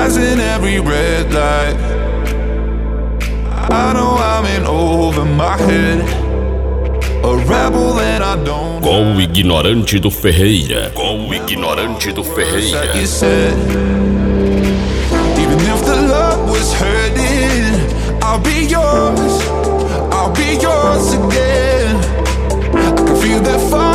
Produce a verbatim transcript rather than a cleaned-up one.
passing every red light. I know I'm in over my head, a rebel and I don't. Com o ignorante do Ferreira. Com o ignorante do Ferreira. Like you said, even if the love was hurting, I'll be yours, I'll be yours again. I can feel that fire